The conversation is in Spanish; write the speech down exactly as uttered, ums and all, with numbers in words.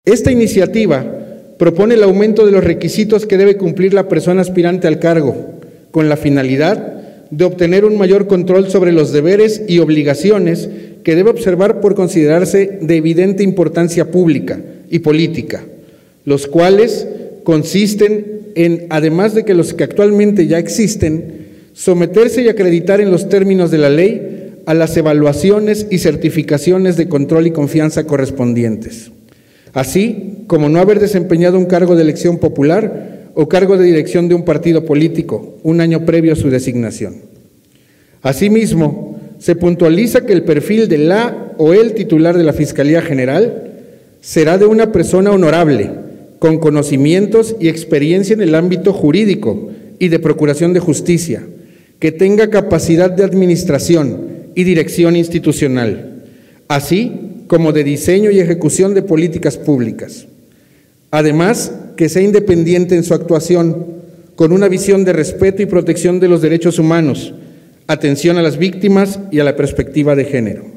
Esta iniciativa propone el aumento de los requisitos que debe cumplir la persona aspirante al cargo, con la finalidad de obtener un mayor control sobre los deberes y obligaciones que debe observar por considerarse de evidente importancia pública y política, los cuales consisten en, además de que los que actualmente ya existen, someterse y acreditar en los términos de la ley a las evaluaciones y certificaciones de control y confianza correspondientes, así como no haber desempeñado un cargo de elección popular o cargo de dirección de un partido político un año previo a su designación. Asimismo, se puntualiza que el perfil de la o el titular de la Fiscalía General será de una persona honorable, con conocimientos y experiencia en el ámbito jurídico y de procuración de justicia, que tenga capacidad de administración y dirección institucional, así como de diseño y ejecución de políticas públicas. Además, que sea independiente en su actuación, con una visión de respeto y protección de los derechos humanos, atención a las víctimas y a la perspectiva de género.